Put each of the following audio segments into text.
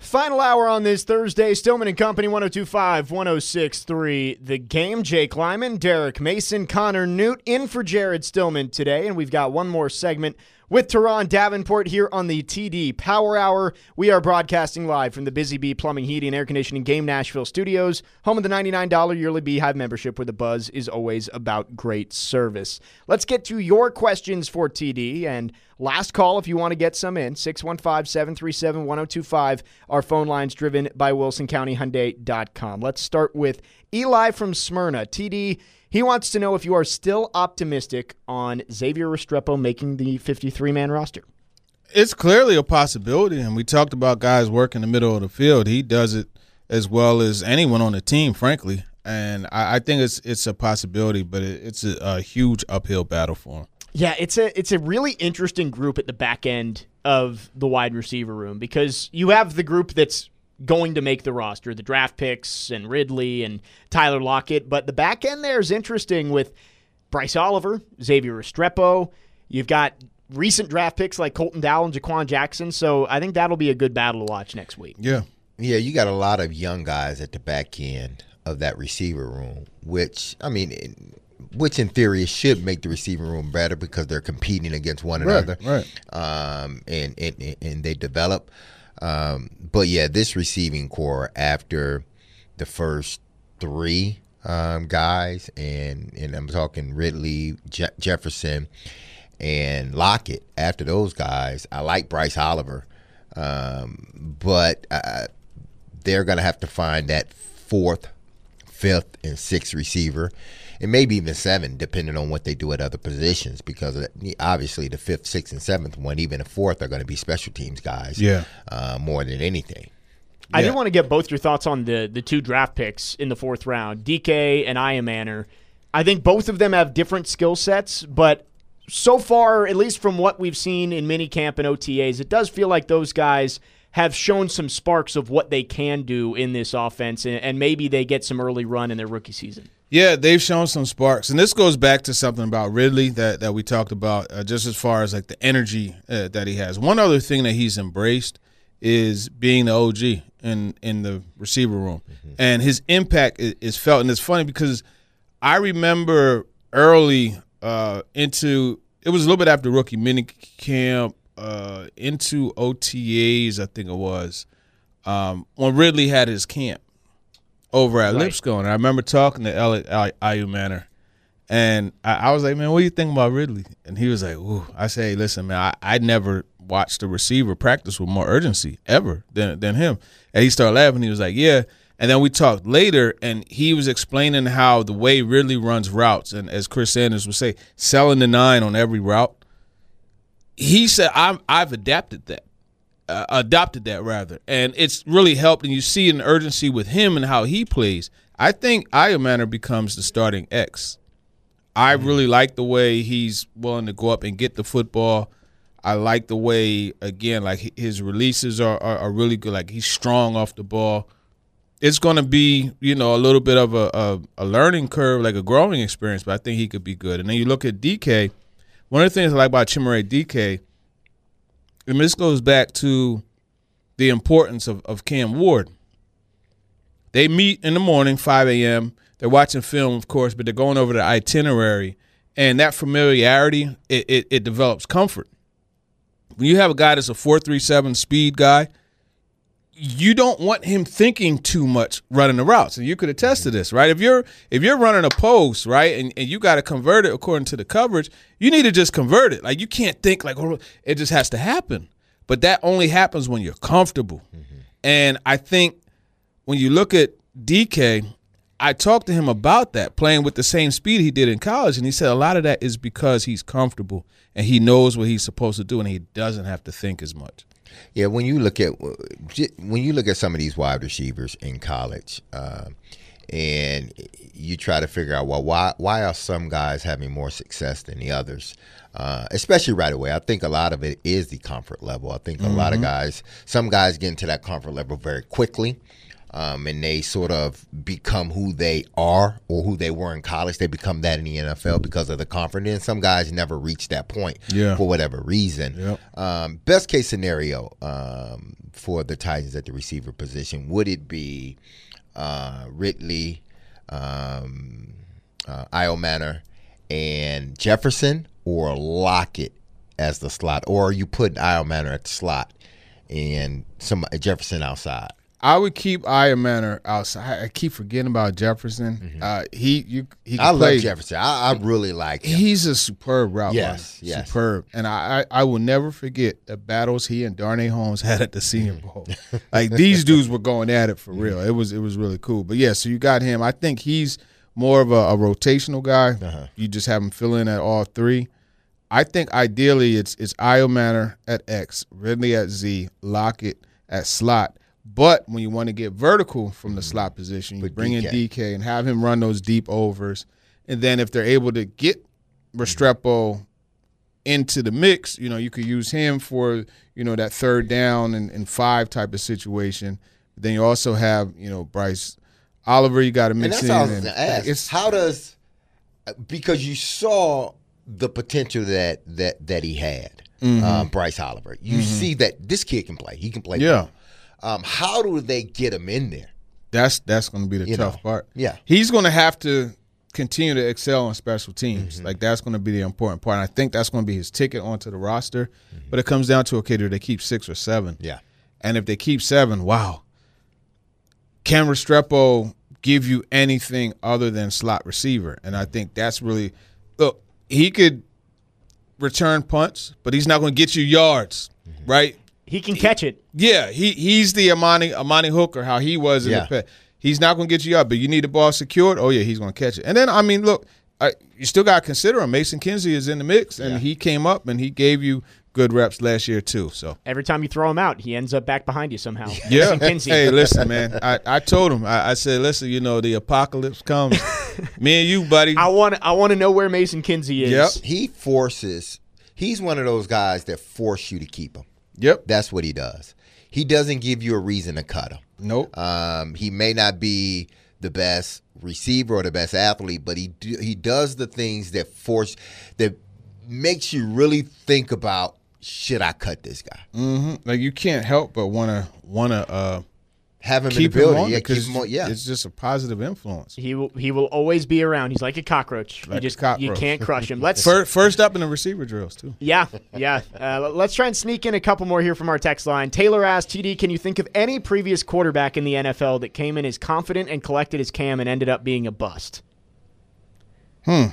Final hour on this Thursday. Stillman and Company, 102.5, 106.3. The Game. Jake Lyman, Derek Mason, Connor Newt in for Jared Stillman today. And we've got one more segment with Teron Davenport here on the TD Power Hour. We are broadcasting live from the Busy Bee Plumbing, Heating, and Air Conditioning Game Nashville studios, home of the $99 yearly Beehive membership, where the buzz is always about great service. Let's get to your questions for TD, and last call if you want to get some in, 615-737-1025. Our phone line's driven by WilsonCountyHyundai.com. Let's start with Eli from Smyrna. TD, he wants to know if you are still optimistic on Xavier Restrepo making the 53-man roster. It's clearly a possibility, and we talked about guys working the middle of the field. He does it as well as anyone on the team, frankly, and I think it's a possibility, but it's a huge uphill battle for him. Yeah, it's a really interesting group at the back end of the wide receiver room, because you have the group that's going to make the roster, the draft picks and Ridley and Tyler Lockett, but the back end there is interesting with Bryce Oliver, Xavier Restrepo. You've got recent draft picks like Colton Dowell and Jaquan Jackson, so I think that'll be a good battle to watch next week. Yeah, you got a lot of young guys at the back end of that receiver room, which in theory should make the receiving room better because they're competing against one another, right. And they develop. But yeah, this receiving core after the first three guys, and I'm talking Ridley, Jefferson, and Lockett. After those guys, I like Bryce Oliver, but they're going to have to find that fourth, fifth, and sixth receiver, and maybe even seven, depending on what they do at other positions, because obviously the fifth, sixth, and seventh one, even the fourth, are going to be special teams guys more than anything. I did want to get both your thoughts on the two draft picks in the fourth round, DK and Iamaner. I think both of them have different skill sets, but so far, at least from what we've seen in minicamp and OTAs, it does feel like those guys have shown some sparks of what they can do in this offense, and maybe they get some early run in their rookie season. Yeah, they've shown some sparks. And this goes back to something about Ridley that we talked about, just as far as like the energy that he has. One other thing that he's embraced is being the OG in the receiver room. Mm-hmm. And his impact is felt. And it's funny because I remember early it was a little bit after rookie minicamp, into OTAs, I think it was, when Ridley had his camp over at Lipscomb. And I remember talking to Elliot Iamaner, and I was like, man, what do you think about Ridley? And he was like, ooh. I say, listen, man, I never watched a receiver practice with more urgency ever than him. And he started laughing. He was like, yeah. And then we talked later, and he was explaining how the way Ridley runs routes, and as Chris Sanders would say, selling the 9 on every route. He said, I've adopted that, and it's really helped. And you see an urgency with him and how he plays. I think Iamaner becomes the starting X. I really like the way he's willing to go up and get the football. I like the way, again, like his releases are really good. Like he's strong off the ball. It's going to be, a little bit of a learning curve, like a growing experience, but I think he could be good. And then you look at DK. One of the things I like about Chimere DK, and this goes back to the importance of Cam Ward. They meet in the morning, 5 a.m. They're watching film, of course, but they're going over the itinerary. And that familiarity, it develops comfort. When you have a guy that's a 4.37 speed guy, you don't want him thinking too much running the routes. And you could attest to this, right? If you're running a post, right, and you got to convert it according to the coverage, you need to just convert it. Like you can't think like, oh, it just has to happen. But that only happens when you're comfortable. Mm-hmm. And I think when you look at DK, I talked to him about that, playing with the same speed he did in college, and he said a lot of that is because he's comfortable and he knows what he's supposed to do and he doesn't have to think as much. Yeah, when you look at some of these wide receivers in college, and you try to figure out, well, why are some guys having more success than the others, especially right away? I think a lot of it is the comfort level. I think a lot of guys, some guys get into that comfort level very quickly. and they sort of become who they are or who they were in college. They become that in the NFL because of the conference. And some guys never reach that point for whatever reason. Yep. Best case scenario for the Titans at the receiver position, would it be Ridley, Manor, and Jefferson, or Lockett as the slot? Or are you putting Manor at the slot and Jefferson outside? I would keep Manor outside. I keep forgetting about Jefferson. He I love Jefferson. I really like him. He's a superb route runner. Yes. Superb. And I will never forget the battles he and Darnay Holmes had at the Senior Bowl. Like, these dudes were going at it for real. It was really cool. But, yeah, so you got him. I think he's more of a rotational guy. You just have him fill in at all three. I think ideally it's Manor at X, Ridley at Z, Lockett at slot. But when you want to get vertical from the slot position, you bring in DK and have him run those deep overs. And then if they're able to get Restrepo into the mix, you could use him for, that third down and 5 type of situation. Then you also have, Bryce Oliver, you got to mix in. And that's all I was going to ask. Because you saw the potential that he had, Bryce Oliver. You see that this kid can play. He can play. Yeah. How do they get him in there? That's going to be the tough part. Yeah. He's going to have to continue to excel on special teams. Like, that's going to be the important part. And I think that's going to be his ticket onto the roster. But it comes down to, okay, do they keep 6 or 7? Yeah. And if they keep 7, wow. Can Restrepo give you anything other than slot receiver? And I think that's really – look, he could return punts, but he's not going to get you yards, right? He can catch it. Yeah, he's the Amani Hooker, how he was in the past. He's not going to get you up, but you need the ball secured. Oh, yeah, he's going to catch it. And then, I mean, look, you still got to consider him. Mason Kinsey is in the mix, and he came up, and he gave you good reps last year too. So every time you throw him out, he ends up back behind you somehow. Yeah. Hey, listen, man. I told him. I said, listen, the apocalypse comes. Me and you, buddy. I want to know where Mason Kinsey is. Yep. He's one of those guys that force you to keep him. Yep. That's what he does. He doesn't give you a reason to cut him. Nope. He may not be the best receiver or the best athlete, but he does the things that makes you really think about, should I cut this guy? Like, you can't help but wanna have him keep in the building. Him on because it's just a positive influence. He will always be around. He's like a cockroach. You can't crush him. Let's first up in the receiver drills too. Yeah. Let's try and sneak in a couple more here from our text line. Taylor asked, TD, can you think of any previous quarterback in the NFL that came in as confident and collected as Cam and ended up being a bust? I'm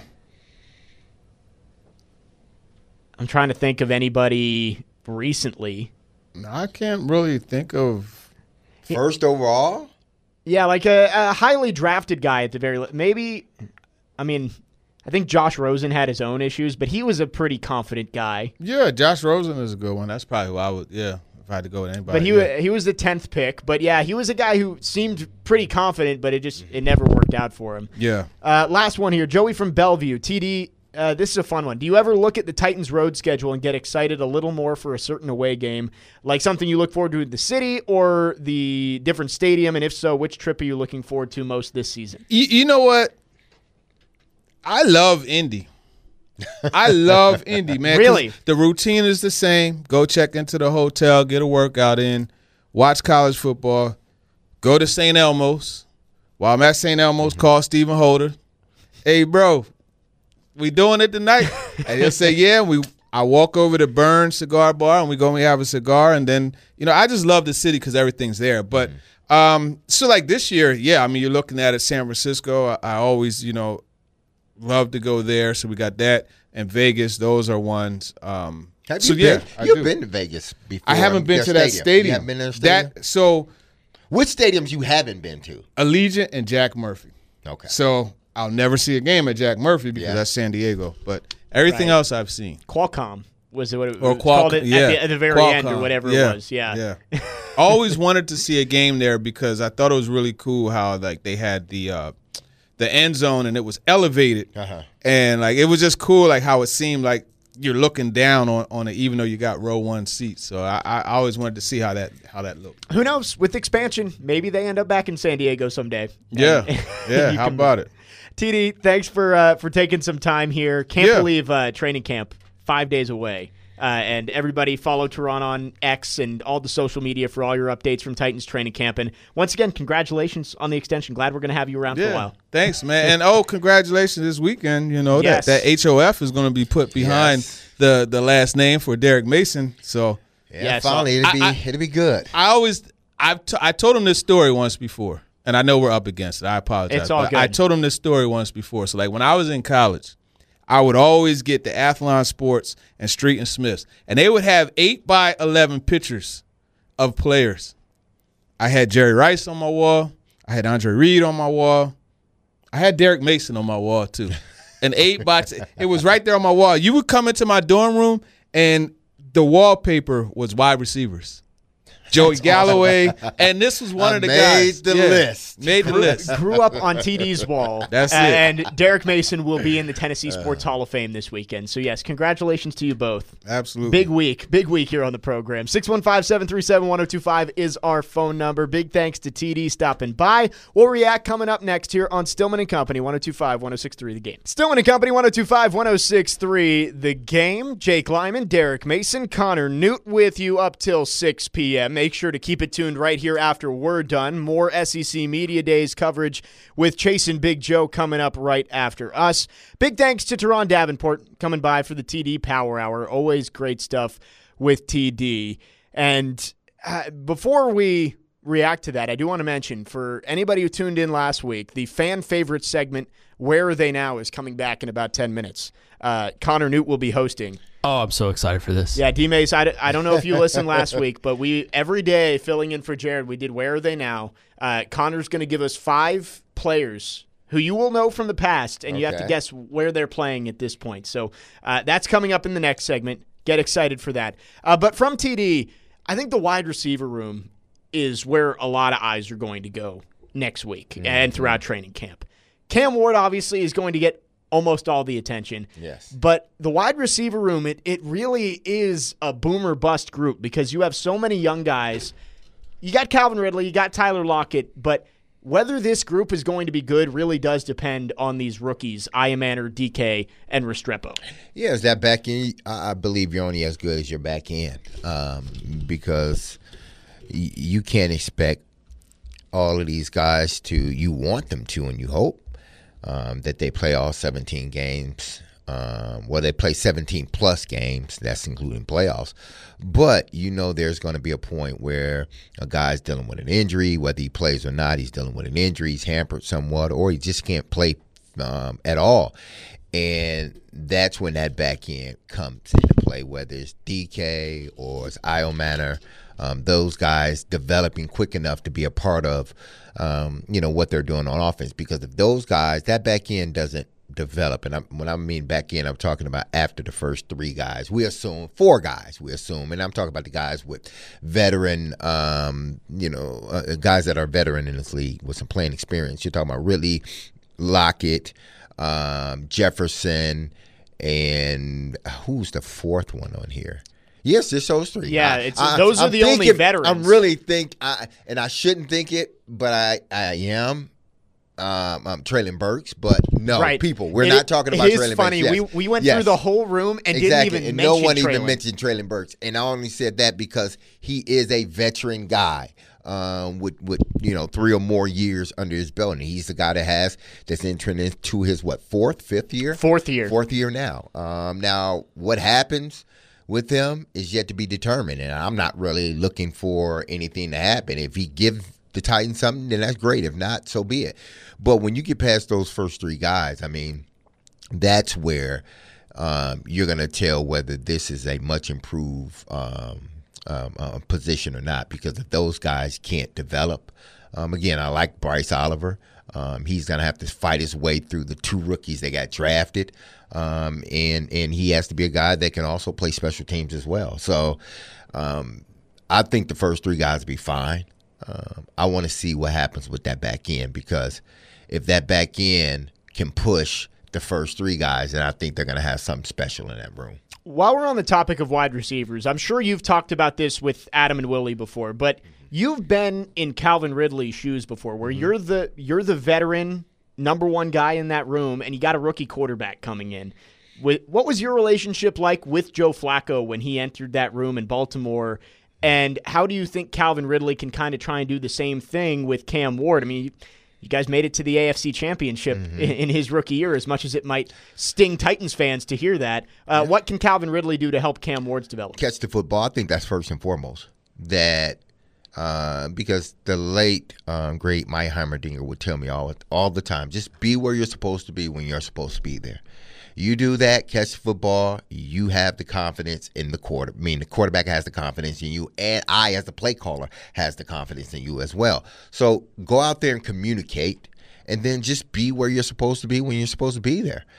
trying to think of anybody recently. I can't really think of. First overall? Yeah, like a highly drafted guy at the very maybe. I mean, I think Josh Rosen had his own issues, but he was a pretty confident guy. Yeah, Josh Rosen is a good one. That's probably who I would. Yeah, if I had to go with anybody. But he was the 10th pick. But yeah, he was a guy who seemed pretty confident, but it never worked out for him. Yeah. Last one here, Joey from Bellevue. TD. This is a fun one. Do you ever look at the Titans' road schedule and get excited a little more for a certain away game, like something you look forward to in the city or the different stadium? And if so, which trip are you looking forward to most this season? You know what? I love Indy. I love Indy, man. Really? The routine is the same. Go check into the hotel, get a workout in, watch college football, go to St. Elmo's. While I'm at St. Elmo's, call Stephen Holder. Hey, bro. We doing it tonight? And he'll say, yeah. I walk over to Burn Cigar Bar, and we go and we have a cigar. And then, I just love the city because everything's there. But so like this year, yeah, I mean, you're looking at it, San Francisco. I always, love to go there. So we got that. And Vegas, those are ones. You've been to Vegas before. I haven't been to that stadium. You haven't been to their stadium? So which stadiums you haven't been to? Allegiant and Jack Murphy. Okay. So I'll never see a game at Jack Murphy because that's San Diego. But everything else I've seen. Qualcomm was what it was called at the very Qualcomm. end or whatever it was. Yeah. Always wanted to see a game there because I thought it was really cool how like they had the end zone and it was elevated. And like it was just cool like how it seemed like you're looking down on it, even though you got row one seats. So I always wanted to see how that looked. Who knows? With expansion, maybe they end up back in San Diego someday. Yeah, how about it? TD, thanks for taking some time here. Can't believe training camp 5 days away. And everybody follow Teron on X and all the social media for all your updates from Titans training camp. And once again, congratulations on the extension. Glad we're going to have you around for a while. Thanks, man. And congratulations this weekend. You know, that HOF is going to be put behind the last name for Derek Mason. So finally, it'll be good. I told him this story once before, and I know we're up against it. I apologize. It's all good. I told him this story once before. So like when I was in college, I would always get the Athlon Sports and Street and Smiths, and they would have 8x11 pictures of players. I had Jerry Rice on my wall. I had Andre Reed on my wall. I had Derek Mason on my wall too. An 8x, it was right there on my wall. You would come into my dorm room, and the wallpaper was wide receivers. Joey Galloway, and this was one of the guys. Made the list. Grew up on TD's wall. That's it. And Derek Mason will be in the Tennessee Sports Hall of Fame this weekend. So, yes, congratulations to you both. Absolutely. Big week here on the program. 615-737-1025 is our phone number. Big thanks to TD stopping by. We'll react coming up next here on Stillman & Company, 102.5-106.3 The Game. Stillman & Company, 102.5-106.3 The Game. Jake Lyman, Derek Mason, Connor Newt with you up till 6 p.m. Make sure to keep it tuned right here after we're done. More SEC Media Days coverage with Chase and Big Joe coming up right after us. Big thanks to Teron Davenport coming by for the TD Power Hour. Always great stuff with TD. And before we react to that, I do want to mention, for anybody who tuned in last week, the fan favorite segment, Where Are They Now, is coming back in about 10 minutes. Connor Newt will be hosting. Oh, I'm so excited for this. Yeah, D-Mace, I don't know if you listened last week, but we every day filling in for Jared, we did Where Are They Now? Connor's going to give us 5 players who you will know from the past, and you have to guess where they're playing at this point. So that's coming up in the next segment. Get excited for that. But from TD, I think the wide receiver room is where a lot of eyes are going to go next week and throughout training camp. Cam Ward obviously is going to get almost all the attention. Yes. But the wide receiver room, it really is a boomer bust group because you have so many young guys. You got Calvin Ridley, you got Tyler Lockett, but whether this group is going to be good really does depend on these rookies, Iamaner, DK, and Restrepo. Yeah, is that back end? I believe you're only as good as your back end because you can't expect all of these guys to, you want them to and you hope that they play all 17 games. Well, they play 17-plus games. That's including playoffs. But you know there's going to be a point where a guy's dealing with an injury. Whether he plays or not, he's dealing with an injury. He's hampered somewhat, or he just can't play at all. And that's when that back end comes into play, whether it's DK or it's Iamaner. Those guys developing quick enough to be a part of, what they're doing on offense. Because if those guys, that back end doesn't develop, and when I mean back end, I'm talking about after the first 3 guys. We assume 4 guys. And I'm talking about the guys with veteran, guys that are veteran in this league with some playing experience. You're talking about Ridley, Lockett, Jefferson, and who's the 4th one on here? Yes, it's those 3. Yeah, those are the only veterans. I'm really and I shouldn't think it, but I am. I'm Traylon Burks, but no, right. People, we're not talking about Traylon Burks. It is funny. Yes. We went through the whole room and didn't even mention no one Traylon. even mentioned Traylon Burks, and I only said that because he is a veteran guy with 3 or more years under his belt, and he's the guy that's entering into his 5th year? 4th year. 4th year now. Now, what happens with him is yet to be determined, and I'm not really looking for anything to happen. If he gives the Titans something, then that's great. If not, so be it. But when you get past those first 3 guys, I mean, that's where you're going to tell whether this is a much improved position or not. Because if those guys can't develop, again, I like Bryce Oliver. He's going to have to fight his way through the 2 rookies that got drafted. And he has to be a guy that can also play special teams as well. So I think the first 3 guys will be fine. I want to see what happens with that back end, because if that back end can push the first 3 guys, then I think they're going to have something special in that room. While we're on the topic of wide receivers, I'm sure you've talked about this with Adam and Willie before, but you've been in Calvin Ridley's shoes before, where you're the veteran number one guy in that room, and you got a rookie quarterback coming in. What was your relationship like with Joe Flacco when he entered that room in Baltimore, and how do you think Calvin Ridley can kind of try and do the same thing with Cam Ward? I mean, you guys made it to the AFC Championship in his rookie year, as much as it might sting Titans fans to hear that. What can Calvin Ridley do to help Cam Ward's development? Catch the football. I think that's first and foremost. That because the late, great Mike Heimerdinger would tell me all the time, just be where you're supposed to be when you're supposed to be there. You do that, catch the football, you have the confidence in the quarter. I mean, the quarterback has the confidence in you, and I, as the play caller, has the confidence in you as well. So go out there and communicate, and then just be where you're supposed to be when you're supposed to be there.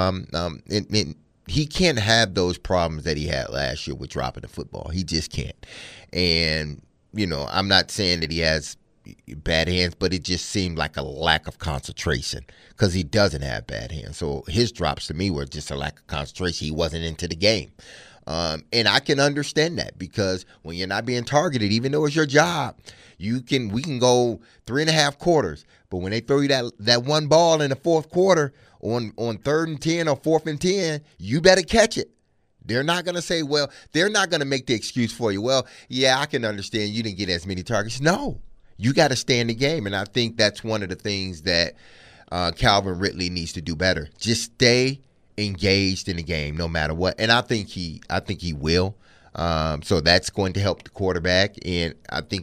He can't have those problems that he had last year with dropping the football. He just can't. And, I'm not saying that he has bad hands, but it just seemed like a lack of concentration because he doesn't have bad hands. So his drops to me were just a lack of concentration. He wasn't into the game. And I can understand that because when you're not being targeted, even though it's your job, we can go 3.5 quarters. But when they throw you that one ball in the fourth quarter on 3rd and 10 or 4th and 10, you better catch it. They're not going to say, well, they're not going to make the excuse for you. Well, yeah, I can understand you didn't get as many targets. No. You got to stay in the game, and I think that's one of the things that Calvin Ridley needs to do better. Just stay engaged in the game, no matter what. And I think he will. So that's going to help the quarterback. And I think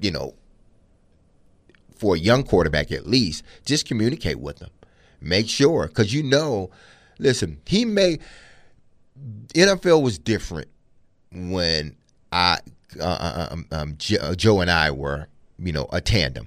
for a young quarterback at least, just communicate with them. Make sure, because listen, NFL was different when Joe and I were. A tandem.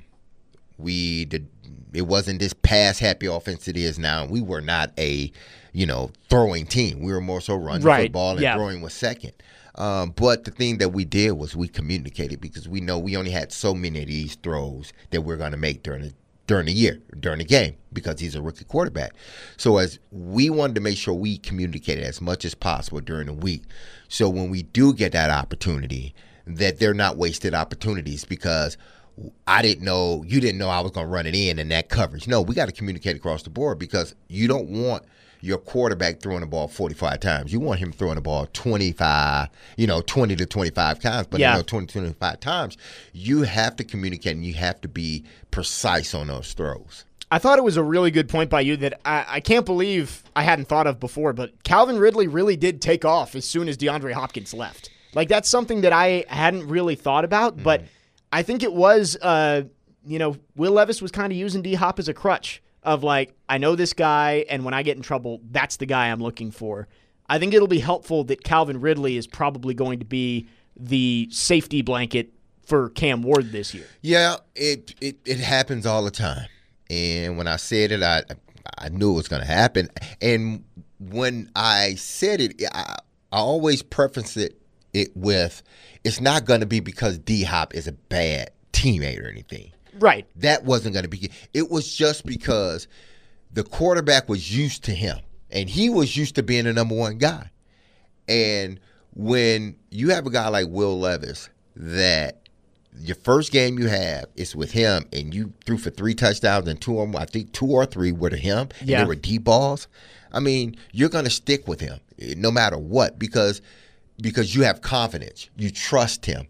It wasn't this pass happy offense it is now. We were not a, throwing team. We were more so running the football and throwing was second. But the thing that we did was we communicated because we know we only had so many of these throws that we're going to make during the year, during the game, because he's a rookie quarterback. So as we wanted to make sure we communicated as much as possible during the week. So when we do get that opportunity, that they're not wasted opportunities because I didn't know, you didn't know I was going to run it in that coverage. No, we got to communicate across the board because you don't want your quarterback throwing the ball 45 times. You want him throwing the ball 20 to 25 times. But 20 to 25 times, you have to communicate and you have to be precise on those throws. I thought it was a really good point by you that I can't believe I hadn't thought of before, but Calvin Ridley really did take off as soon as DeAndre Hopkins left. Like, that's something that I hadn't really thought about, but I think it was, Will Levis was kind of using D-Hop as a crutch of like, I know this guy, and when I get in trouble, that's the guy I'm looking for. I think it'll be helpful that Calvin Ridley is probably going to be the safety blanket for Cam Ward this year. Yeah, it happens all the time. And when I said it, I knew it was going to happen. And when I said it, I always preface it with, it's not going to be because D-Hop is a bad teammate or anything. Right. That wasn't going to be. It was just because the quarterback was used to him, and he was used to being the number one guy. And when you have a guy like Will Levis that your first game you have is with him, and you threw for 3 touchdowns and 2 of them, I think 2 or 3 were to him, and they were deep balls. I mean, you're going to stick with him no matter what because you have confidence. You trust him.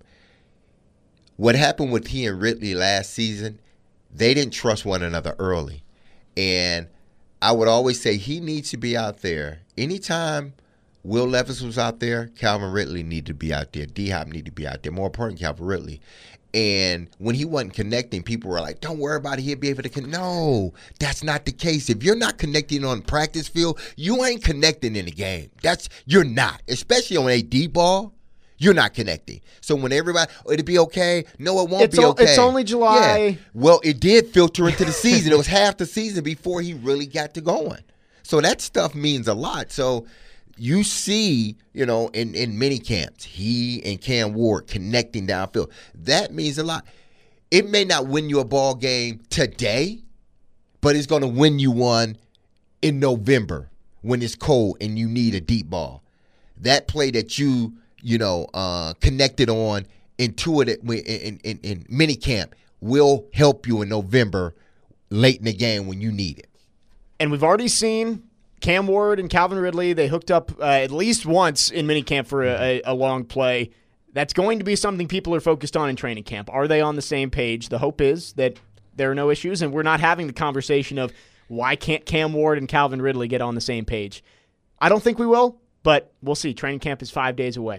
What happened with he and Ridley last season, they didn't trust one another early. And I would always say he needs to be out there. Anytime Will Levis was out there, Calvin Ridley needed to be out there. D-Hop needed to be out there. More important, Calvin Ridley. And when he wasn't connecting, people were like, don't worry about it. He'll be able to connect. No, that's not the case. If you're not connecting on the practice field, you ain't connecting in the game. You're not. Especially on a deep ball, you're not connecting. So when everybody, it'll be okay. No, it won't be okay. It's only July. Yeah. Well, it did filter into the season. It was half the season before he really got to going. So that stuff means a lot. So you see, in mini camps, he and Cam Ward connecting downfield. That means a lot. It may not win you a ball game today, but it's going to win you one in November when it's cold and you need a deep ball. that play that you connected on intuitive in mini camp will help you in November late in the game when you need it. And we've already seen Cam Ward and Calvin Ridley. They hooked up at least once in minicamp for a long play. That's going to be something people are focused on in training camp. Are they on the same page? The hope is that there are no issues, and we're not having the conversation of why can't Cam Ward and Calvin Ridley get on the same page. I don't think we will, but we'll see. Training camp is 5 days away.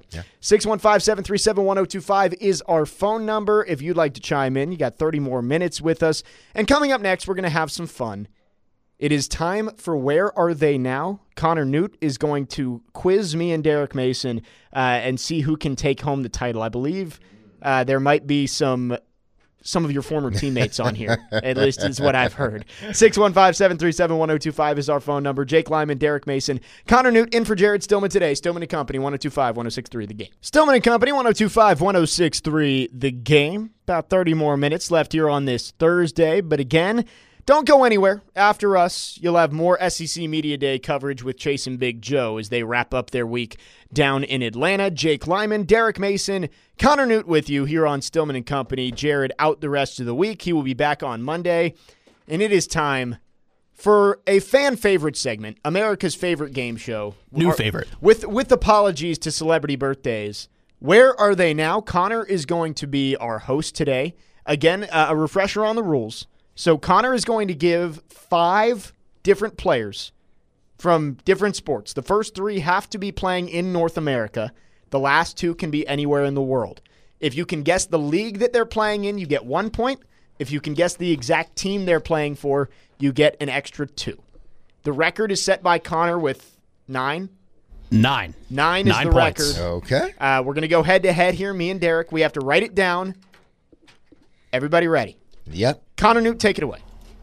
615-737-1025 is our phone number if you'd like to chime in. You got 30 more minutes with us. And coming up next, we're going to have some fun. It is time for Where Are They Now? Connor Newt is going to quiz me and Derek Mason and see who can take home the title. I believe there might be some of your former teammates on here, at least is what I've heard. 615-737-1025 is our phone number. Jake Lyman, Derek Mason, Connor Newt in for Jared Stillman today. Stillman & Company, 102.5-106.3 The Game. Stillman & Company, 102.5-106.3 The Game. About 30 more minutes left here on this Thursday, but again, don't go anywhere. After us, you'll have more SEC Media Day coverage with Chase and Big Joe as they wrap up their week down in Atlanta. Jake Lyman, Derek Mason, Connor Newt with you here on Stillman & Company. Jared out the rest of the week. He will be back on Monday. And it is time for a fan favorite segment, America's favorite game show. New favorite. With apologies to celebrity birthdays. Where Are They Now? Connor is going to be our host today. Again, a refresher on the rules. So Connor is going to give 5 different players from different sports. The first 3 have to be playing in North America. The last 2 can be anywhere in the world. If you can guess the league that they're playing in, you get 1 point. If you can guess the exact team they're playing for, you get an extra 2. The record is set by Connor with 9. 9. 9 is the points. record. Okay. We're going to go head-to-head here, me and Derek. We have to write it down. Everybody ready? Yep. Connor Newt, take it away.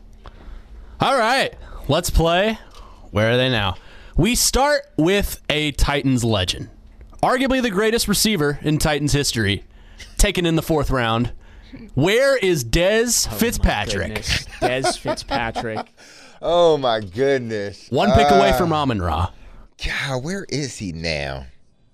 All right, let's play. Where are they now? We start with a Titans legend, arguably the greatest receiver in Titans history, taken in the 4th round. Where is Dez Fitzpatrick? Dez Fitzpatrick. Oh, my goodness. 1 pick away from Amon-Ra. God, where is he now?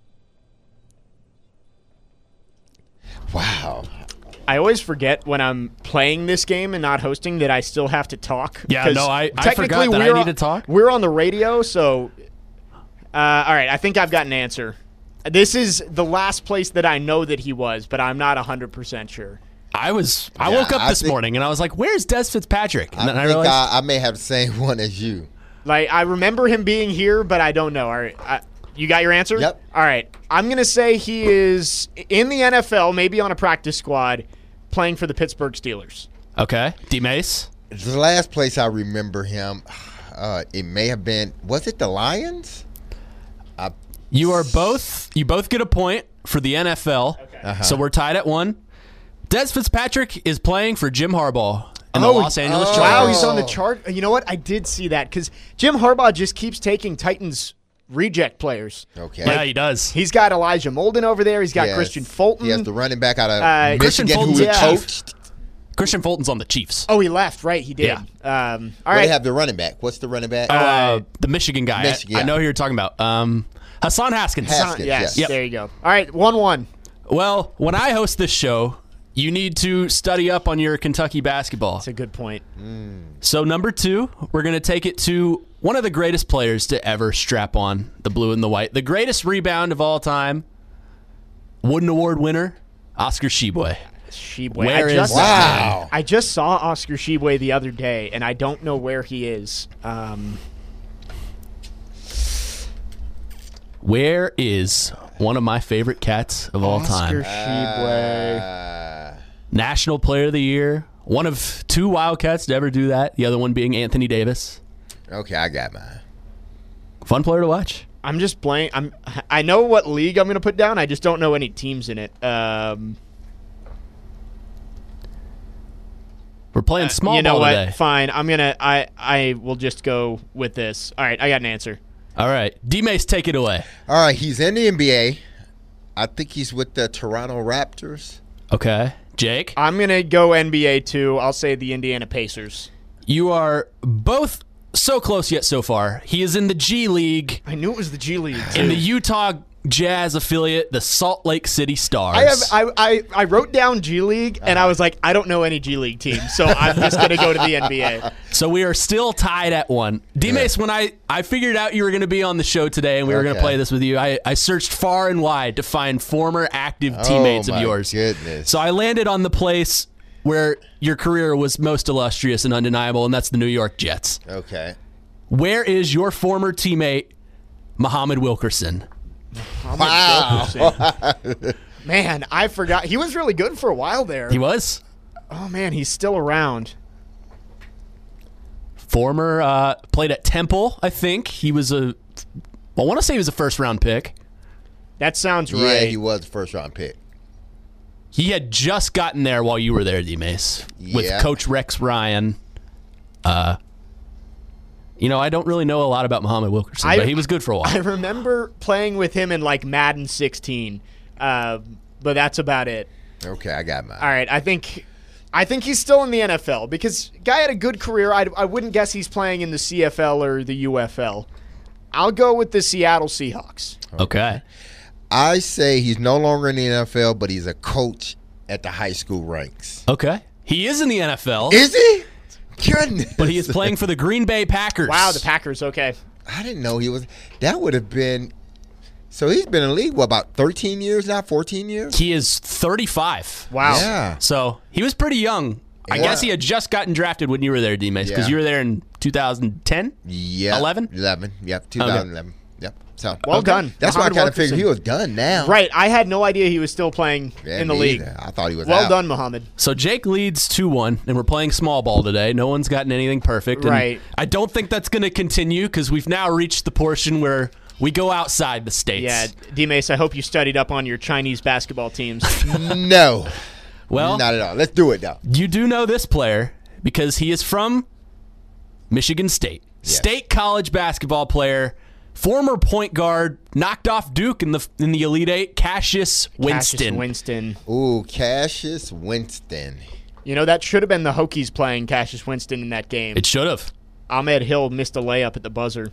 Wow. I always forget when I'm playing this game and not hosting that I still have to talk. Yeah, no, I technically forgot that I need to talk. We're on the radio, so all right, I think I've got an answer. This is the last place that I know that he was, but I'm not 100% sure. I woke up this morning and I was like, "Where's Dez Fitzpatrick?" And then I realized I may have the same one as you. Like, I remember him being here, but I don't know. All right, you got your answer? Yep. All right, I'm going to say he is in the NFL, maybe on a practice squad, playing for the Pittsburgh Steelers. Okay, D-Mace. The last place I remember him, it may have been, was it the Lions? You both get a point for the NFL. Okay. So we're tied at 1. Dez Fitzpatrick is playing for Jim Harbaugh in the Los Angeles Chargers. Wow, he's on the chart. You know what? I did see that because Jim Harbaugh just keeps taking Titans reject players. Okay. Yeah, he does. He's got Elijah Molden over there. He's got Yes. Christian Fulton. He has the running back out of Christian Michigan Fulton's who a coached. Christian Fulton's on the Chiefs. Oh, he left, right? He did. Yeah. All Well, right. they have the running back. What's the running back? The Michigan guy. Michigan, I yeah. know who you're talking about. Hassan Haskins. Haskins. yes, Yes. there you go. All right, 1-1. Well, when I host this show, you need to study up on your Kentucky basketball. That's a good point. So number 2, we're going to take it to one of the greatest players to ever strap on the blue and the white. The greatest rebound of all time. Wooden Award winner, Oscar Tshiebwe. Tshiebwe. Where is that Wow. I just saw Oscar Tshiebwe the other day, and I don't know where he is. Where is one of my favorite cats of all Oscar time? Tshiebwe. National Player of the Year. One of 2 Wildcats to ever do that. The other one being Anthony Davis. Okay, I got mine. Fun player to watch. I'm just playing. I know what league I'm going to put down. I just don't know any teams in it. We're playing small you know ball what? today. Fine. I will just go with this. All right, I got an answer. All right. D-Mace, take it away. All right, he's in the NBA. I think he's with the Toronto Raptors. Okay. Jake? I'm going to go NBA too. I'll say the Indiana Pacers. You are both so close yet so far. He is in the G League, I knew it was the G League in too. the Utah Jazz affiliate, the Salt Lake City Stars. I wrote down G League, and I was like, I don't know any G League teams, so I'm just going to go to the NBA. So we are still tied at 1. D-Mace, when I figured out you were going to be on the show today and we were going to play this with you, I searched far and wide to find former active teammates of yours. Goodness. So I landed on the place where your career was most illustrious and undeniable, and that's the New York Jets. Okay. Where is your former teammate, Muhammad Wilkerson? Wow. Man, I forgot. He was really good for a while there. He was? Oh, man, he's still around. Former, played at Temple, I think. He was I want to say he was a first-round pick. That sounds right. Yeah, he was the first-round pick. He had just gotten there while you were there, D-Mace, with Yeah. Coach Rex Ryan. I don't really know a lot about Muhammad Wilkerson, but he was good for a while. I remember playing with him in like Madden 16, but that's about it. Okay, I got mine. All right, I think he's still in the NFL because guy had a good career. I wouldn't guess he's playing in the CFL or the UFL. I'll go with the Seattle Seahawks. Okay. I say he's no longer in the NFL, but he's a coach at the high school ranks. Okay. He is in the NFL, Is he? Goodness. but he is playing for the Green Bay Packers. Wow, the Packers. Okay. I didn't know he was. That would have been. So he's been in the league, what, about 13 years now? 14 years? He is 35. Wow. Yeah. So he was pretty young. I Yeah. guess he had just gotten drafted when you were there, D-Mace, because Yeah. you were there in 2010? Yeah. 11? 11. Yep. 2011. Yep. So Well done. That's why I Muhammad kind of figured he Wilkerson. was done now. Right. I had no idea he was still playing Yeah, in the me league. either. I thought he was Well out. done, Muhammad. So Jake leads 2-1, and we're playing small ball today. No one's gotten anything perfect. And Right. I don't think that's going to continue because we've now reached the portion where we go outside the states. Yeah, D-Mace, I hope you studied up on your Chinese basketball teams. No. Well, Not at all. Let's do it, though. you do know this player because he is from Michigan State. Yes. State college basketball player, former point guard, knocked off Duke in the Elite Eight, Cassius Winston. Cassius Winston. Ooh, Cassius Winston. You know, that should have been the Hokies playing Cassius Winston in that game. It should have. Ahmed Hill missed a layup at the buzzer.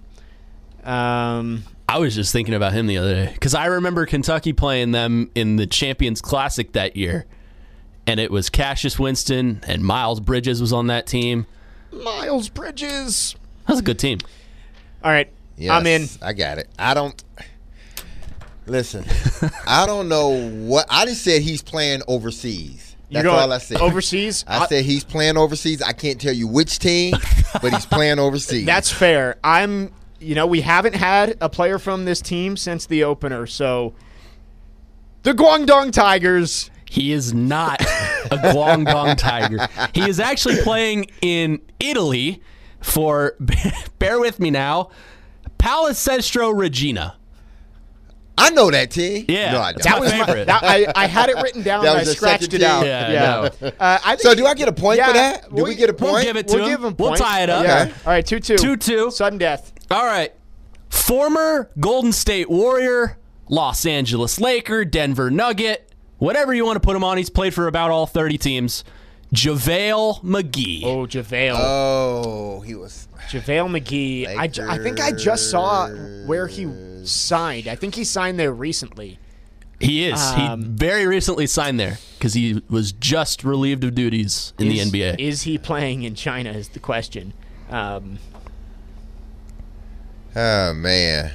I was just thinking about him the other day because I remember Kentucky playing them in the Champions Classic that year, and it was Cassius Winston and Miles Bridges was on that team. Miles Bridges. That was a good team. All right, Yes, I'm in. I got it. I don't. Listen, I don't know what. I just said he's playing overseas. You're That's going all I said. overseas? I said he's playing overseas. I can't tell you which team, but he's playing overseas. That's fair. We haven't had a player from this team since the opener, so the Guangdong Tigers. He is not a Guangdong Tiger. He is actually playing in Italy for, bear with me now, Palesestro Regina. I know that team. Yeah, no, I it's don't. my favorite. I had it written down That and I was your scratched second it out. team? Yeah, I know. I think So do I get a point for Yeah, that? Do we get a point? We'll give it to We'll him. give him We'll points. tie it up. Yeah. Okay. All right, 2-2. 2-2. Sudden death. All right. Former Golden State Warrior, Los Angeles Laker, Denver Nugget, whatever you want to put him on. He's played for about all 30 teams. JaVale McGee. Oh, JaVale. Oh, he was. JaVale McGee. I think I just saw where he signed. I think he signed there recently. He is. He very recently signed there because he was just relieved of duties in the NBA. Is he playing in China is the question. Oh man.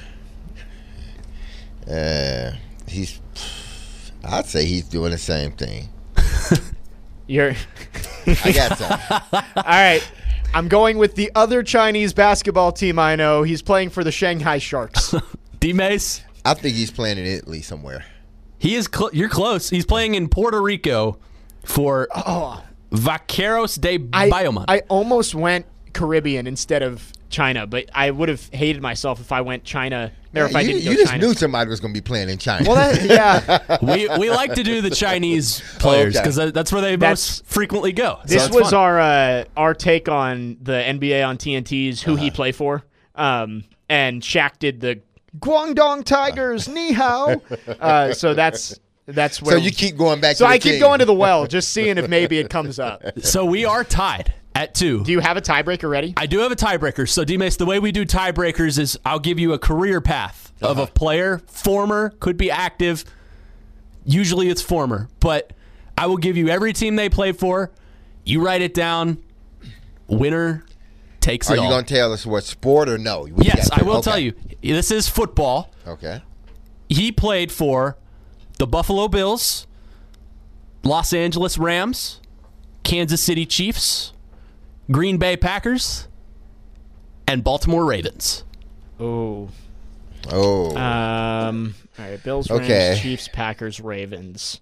He's. I'd say he's doing the same thing. You're I got some. all right. I'm going with the other Chinese basketball team I know. He's playing for the Shanghai Sharks. D-Mace, I think he's playing in Italy somewhere. he is. You're close. He's playing in Puerto Rico for Vaqueros de Bayamon. I almost went Caribbean instead of China, but I would have hated myself if I went China. Or if I didn't go You just China. knew somebody was going to be playing in China. Well, yeah. we like to do the Chinese players Okay. because that's where they That's- most frequently go. So This it's was fun. our take on the NBA on TNT's who he play for. And Shaq did the Guangdong Tigers, ni hao. So that's where. So you keep going back. So to the I keep team. going to the well, just seeing if maybe it comes up. So we are tied at 2. Do you have a tiebreaker ready? I do have a tiebreaker. So D-Mace, the way we do tiebreakers is I'll give you a career path of a player. Former, could be active. Usually it's former. But I will give you every team they play for. You write it down. Winner takes Are it all. you going to tell us what sport or no? Yes, I will tell you. This is football. Okay. He played for the Buffalo Bills, Los Angeles Rams, Kansas City Chiefs, Green Bay Packers, and Baltimore Ravens. Oh. Oh. All right. Bills, Rams, Okay. Chiefs, Packers, Ravens.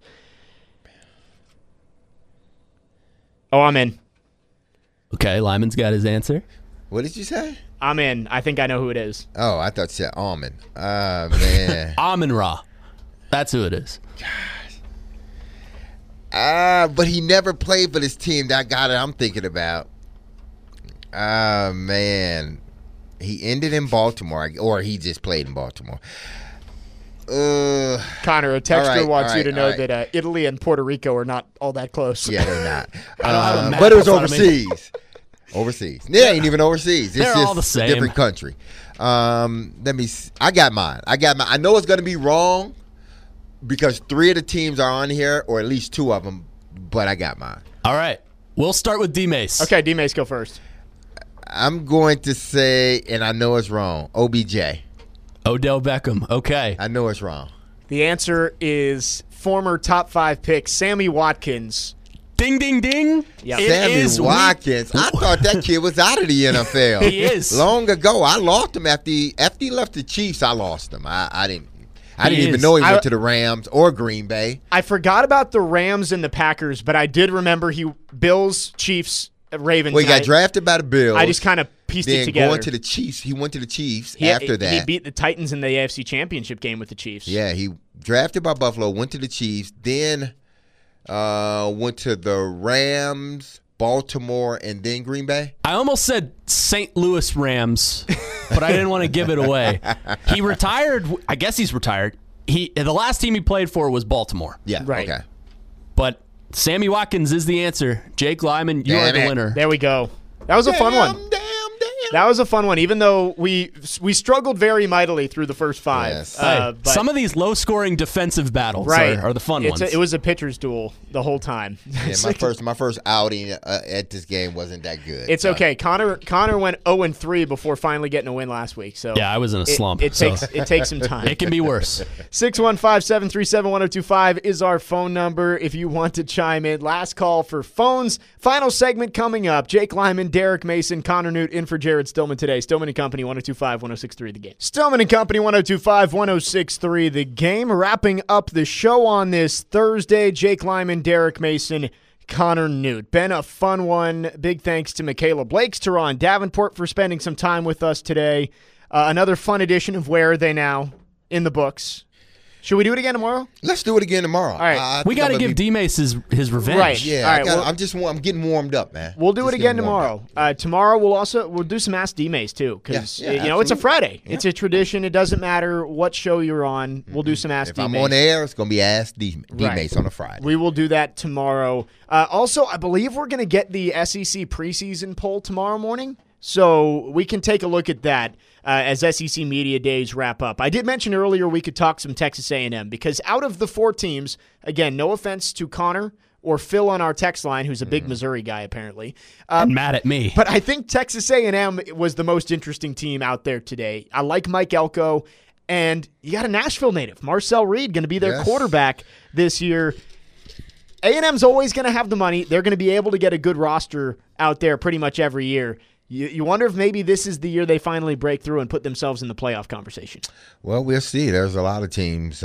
Oh, I'm in. Okay, Lyman's got his answer. What did you say? I'm in. I think I know who it is. Oh, I thought you said almond. Man. Amon-Ra. That's who it is. But he never played for this team. That guy that I'm thinking about. Man. He ended in Baltimore, or he just played in Baltimore. Connor, a texter All right, wants all you to right, know all right. that Italy and Puerto Rico are not all that close. Yeah, they're not. I don't have a map But it was in front of me. overseas. Overseas. They ain't even overseas. It's They're just all the same. a different country. Let me see. I got mine. I know it's going to be wrong because 3 of the teams are on here, or at least 2 of them, but I got mine. All right. We'll start with D-Mace. Okay, D-Mace, go first. I'm going to say, and I know it's wrong, OBJ. Odell Beckham. Okay. I know it's wrong. The answer is former top 5 pick Sammy Watkins. Ding, ding, ding. Yeah. It Sammy is Watkins. I thought that kid was out of the NFL. He is. Long ago. I lost him after he left the Chiefs. I lost him. I didn't He even is. know he went to the Rams or Green Bay. I forgot about the Rams and the Packers, but I did remember Bills, Chiefs, Ravens. Well, he got and drafted by the Bills. I just kind of pieced it then together. going to the Chiefs. He went to the Chiefs He after that. He beat the Titans in the AFC Championship game with the Chiefs. Yeah, he drafted by Buffalo, went to the Chiefs, then went to the Rams, Baltimore, and then Green Bay. I almost said St. Louis Rams, but I didn't want to give it away. He retired. I guess he's retired. The last team he played for was Baltimore. Yeah, Right. okay. But Sammy Watkins is the answer. Jake Lyman, you are Damn the it. winner. There we go. That was a fun one. Damn. That was a fun one, even though we struggled very mightily through the first 5. Yes. Hey, But- some of these low-scoring defensive battles are the fun ones. It was a pitcher's duel the whole time. Yeah, my first outing at this game wasn't that good. It's so. okay. Connor went 0-3 before finally getting a win last week. So Yeah, I was in a slump, It so- takes some time. It can be worse. 615-737-1025 is our phone number if you want to chime in. Last call for phones. Final segment coming up. Jake Lyman, Derek Mason, Connor Newt in for Jared Stillman today. Stillman & Company, 102.5-106.3 The Game. Stillman & Company, 102.5-106.3 The Game. Wrapping up the show on this Thursday. Jake Lyman, Derek Mason, Connor Newt. Been a fun one. Big thanks to Michaela Blakes, Teron Davenport for spending some time with us today. Another fun edition of Where Are They Now in the books. Should we do it again tomorrow? Let's do it again tomorrow. All right. I We think got I'm to gonna give be- D-Mace his revenge. Right. Yeah, All right, I'm getting warmed up, man. We'll do Just it again getting warmed tomorrow. Tomorrow we'll do some Ask D-Mace too, because Yeah, it's a absolutely. Friday. It's a tradition. It doesn't matter what show you're on. We'll do some Ask If D-Mace. I'm on the air, it's gonna be Ask D-Mace on a Friday. We will do that tomorrow. Also, I believe we're going to get the SEC preseason poll tomorrow morning, so we can take a look at that as SEC Media Days wrap up. I did mention earlier we could talk some Texas A&M because out of the 4 teams, again, no offense to Connor or Phil on our text line, who's a big Missouri guy apparently, And mad at me. but I think Texas A&M was the most interesting team out there today. I like Mike Elko, and you got a Nashville native, Marcel Reed, going to be their Yes. quarterback this year. A&M's always going to have the money. They're going to be able to get a good roster out there pretty much every year. You wonder if maybe this is the year they finally break through and put themselves in the playoff conversation. Well, we'll see. There's a lot of teams,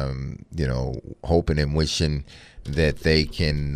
hoping and wishing that they can,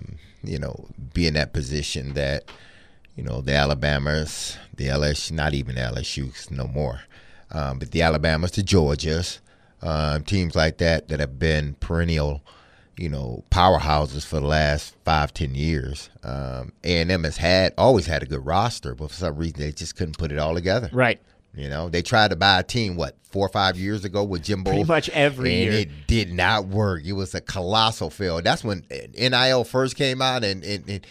be in that position that, the Alabamas, the LSU, not even LSU's no more, but the Alabamas, the Georgias, teams like that have been perennial, powerhouses for the last 5-10 years. A&M has always had a good roster, but for some reason they just couldn't put it all together. Right. You know, they tried to buy a team, 4 or 5 years ago with Jimbo? Pretty much every and year. it did not work. It was a colossal fail. That's when NIL first came out, and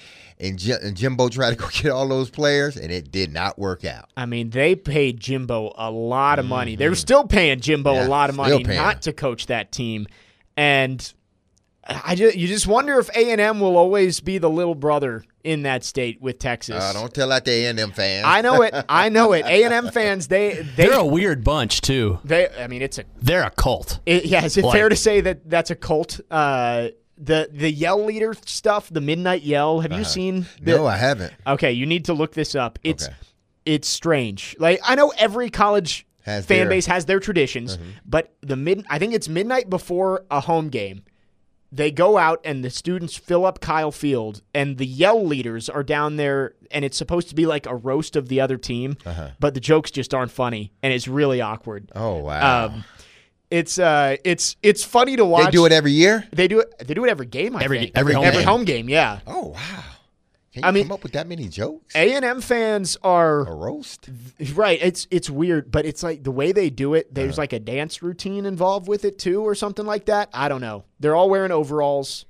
Jimbo tried to go get all those players, and it did not work out. I mean, they paid Jimbo a lot of money. They're still paying Jimbo a lot of money not to coach that team. And you just wonder if A&M will always be the little brother in that state with Texas. Don't tell that to A&M fans. I know it. A&M fans, they're a weird bunch too. They're a cult. Is it fair to say that that's a cult? The yell leader stuff, the midnight yell. Have you seen? No, I haven't. Okay, you need to look this up. It's strange. Like, I know every college fan base has their traditions, but I think it's midnight before a home game. They go out and the students fill up Kyle Field, and the yell leaders are down there, and it's supposed to be like a roast of the other team, but the jokes just aren't funny, and it's really awkward. Oh wow! It's funny to watch. They do it every year. They do it every game. I think every home game. Yeah. Oh wow! Can you come up with that many jokes? A&M fans are a roast, right? It's weird, but it's like the way they do it. There's like a dance routine involved with it too, or something like that. I don't know. They're all wearing overalls.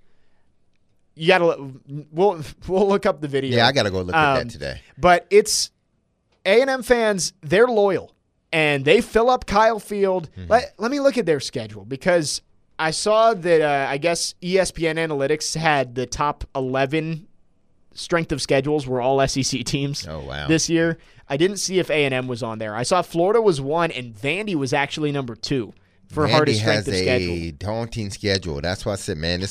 You gotta. We'll look up the video. Yeah, I gotta go look at that today. But it's A&M fans. They're loyal, and they fill up Kyle Field. Let me look at their schedule, because I saw that I guess ESPN Analytics had the top 11 strength of schedules were all SEC teams this year. I didn't see if A&M was on there. I saw Florida was 1 and Vandy was actually number 2 for hardest strength of schedule. Vandy has a daunting schedule. That's why I said, man,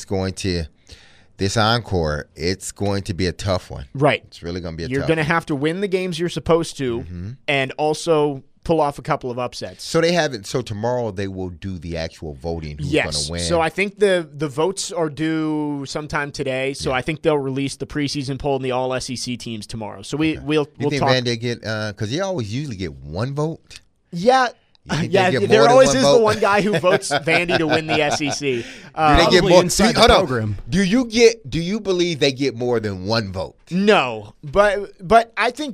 this encore, it's going to be a tough one. Right. It's really going to be a tough one. You're going to have to win the games you're supposed to and also pull off a couple of upsets. So they haven't. So tomorrow they will do the actual voting. Who's going to win? So I think the votes are due sometime today. So I think they'll release the preseason poll and the all SEC teams tomorrow. So we'll think talk. Vandy get because they always usually get one vote. Yeah. There always is the one guy who votes Vandy to win the SEC. Do they get more inside the program? Do you believe they get more than one vote? No, but I think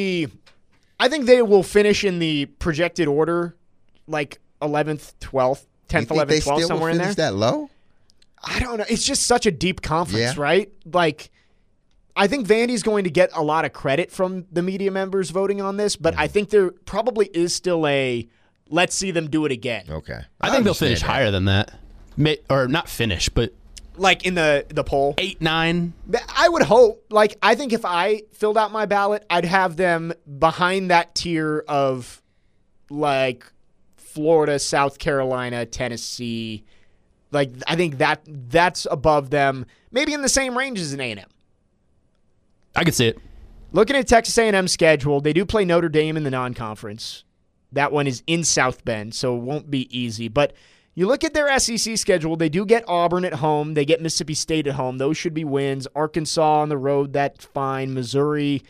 I think they will finish in the projected order, like 11th, 12th, 10th, 11th, 12th, somewhere in there. That low? I don't know. It's just such a deep conference, right? Like, I think Vandy's going to get a lot of credit from the media members voting on this, but I think there probably is still a let's see them do it again. Okay. I think they'll finish higher than that. Or not finish, but like in the poll. 8, 9. I would hope. Like, I think if I filled out my ballot, I'd have them behind that tier of like Florida, South Carolina, Tennessee. Like, I think that's above them, maybe in the same range as an A&M. I could see it. Looking at Texas A&M's schedule, they do play Notre Dame in the non-conference. That one is in South Bend, so it won't be easy. But you look at their SEC schedule, they do get Auburn at home. They get Mississippi State at home. Those should be wins. Arkansas on the road, that's fine. Missouri,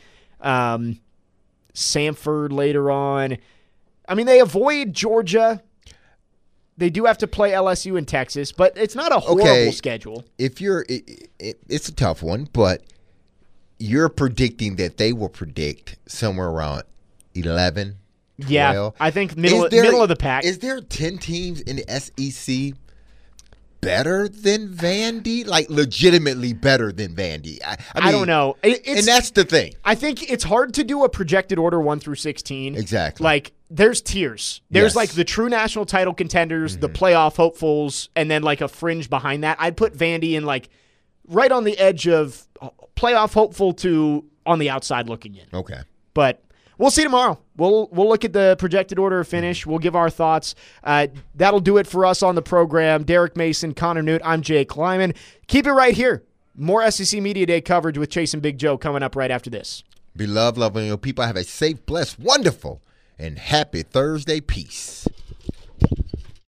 Samford later on. I mean, they avoid Georgia. They do have to play LSU in Texas, but it's not a horrible schedule. It's a tough one, but you're predicting that they will predict somewhere around 11. Yeah, 12. I think middle of the pack. Is there 10 teams in the SEC better than Vandy? Like, legitimately better than Vandy? I don't know. And that's the thing. I think it's hard to do a projected order 1 through 16. Exactly. Like, there's tiers. There's like the true national title contenders, the playoff hopefuls, and then like a fringe behind that. I'd put Vandy in like right on the edge of playoff hopeful to on the outside looking in. Okay. But we'll see tomorrow. We'll look at the projected order of finish. We'll give our thoughts. That'll do it for us on the program. Derek Mason, Connor Newt, I'm Jake Lyman. Keep it right here. More SEC Media Day coverage with Chase and Big Joe coming up right after this. Beloved, loving your people. Have a safe, blessed, wonderful, and happy Thursday. Peace.